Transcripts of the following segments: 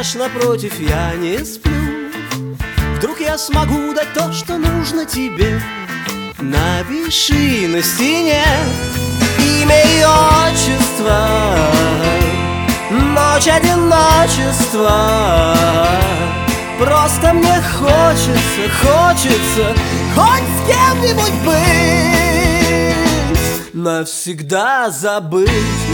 спишь напротив, я не сплю. Вдруг я смогу дать то, что нужно тебе. Напиши на стене имя и отчество, ночь одиночества. Просто мне хочется хоть с кем-нибудь быть, навсегда забыть.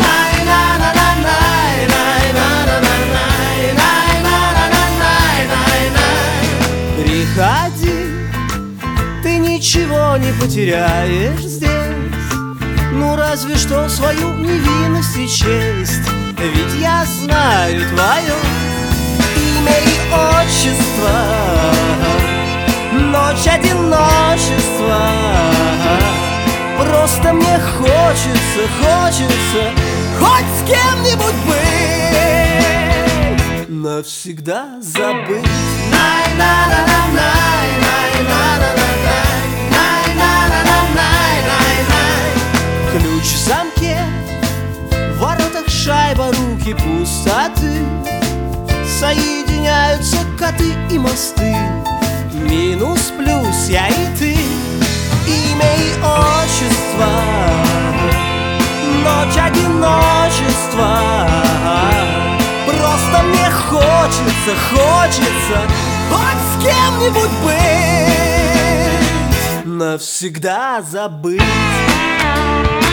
Приходи, ты ничего не потеряешь здесь. Ну разве что свою невинность и честь. Ведь я знаю твое имя и отчество, ночь одиночества. Просто мне хочется хоть с кем-нибудь быть, навсегда забыть. Ключ в замке, в воротах шайба, руки пустоты. Соединяются коты и мосты, минус, плюс, я и ты. Имя и отчество, ночь одиночества. Просто мне хочется хоть с кем-нибудь быть, навсегда забыть.